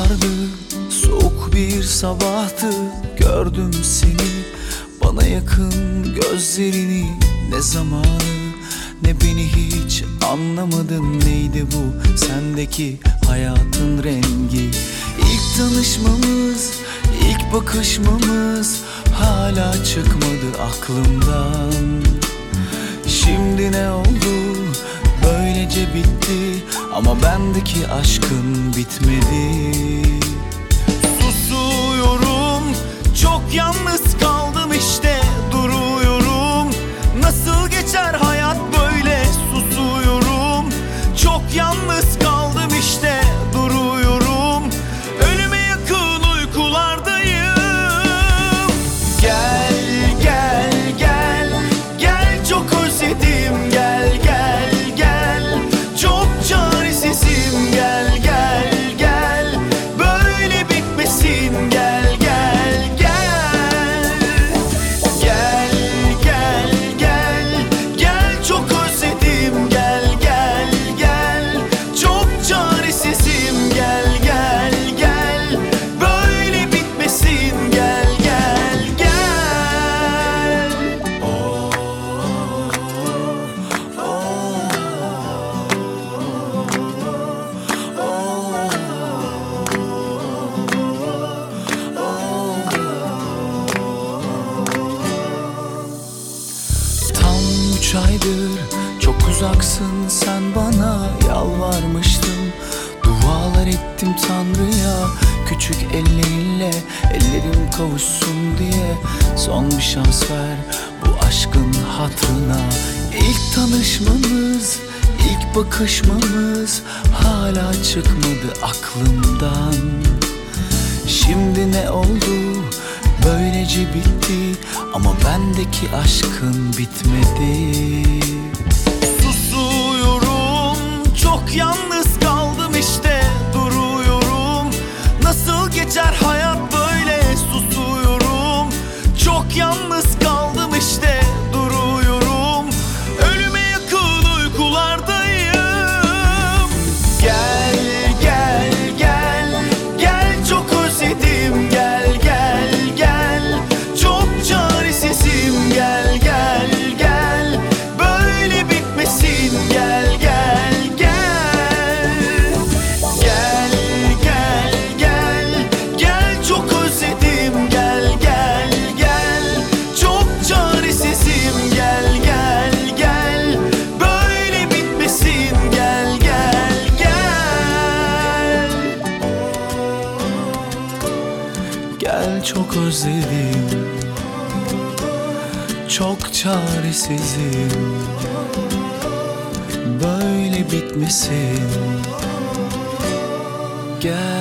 Bahardı, soğuk bir sabahtı, gördüm seni, bana yakın gözlerini. Ne zamanı ne beni hiç anlamadın, neydi bu sendeki hayatın rengi? İlk tanışmamız, ilk bakışmamız hala çıkmadı aklımdan. Şimdi ne oldu, böylece bitti ama bendeki aşkın bitmedi. Susuyorum, çok yalnız kaldım işte, duruyorum. Nasıl geçer hayat böyle? Susuyorum, çok yalnız kaldım işte, duruyorum. Ölüme yakın uykulardayım. Gel, gel, gel, gel, çok özledim. Gel, gel, gel, çok çaresizim. Gel, gel, gel, böyle bitmesin. Gel, gel, gel, gel, gel, gel, gel, çok özledim. Gel, gel, gel, çok çaresizim. Gel, gel, gel, böyle bitmesin. Gel, gel, gel. Oh, tam 3 aydır çok uzaksın sen, bana yalvarmıştım, dualar ettim Tanrı'ya, küçük ellerinle ellerim kavuşsun diye. Son bir şans ver bu aşkın hatırına. İlk tanışmamız, ilk bakışmamız hala çıkmadı aklımdan. Şimdi ne oldu, böylece bitti ama bendeki aşkın bitmedi. Susuyorum, çok yalnız kaldım işte, duruyorum. Nasıl geçer hayat böyle? Susuyorum, çok yalnız kaldım işte, duruyorum. Ölüme yakın uykulardayım. Gel, gel, gel, gel, çok özledim. Gel, gel, gel, çok çaresizim. Gel, gel, gel, böyle bitmesin. Gel, gel, gel, gel, gel, gel, gel, çok özledim. Gel, gel, gel, çok çaresizim. Gel, gel, gel, böyle bitmesin. Gel, gel, gel, gel, çok özledim, çok çaresizim. Böyle bitmesin. Gel.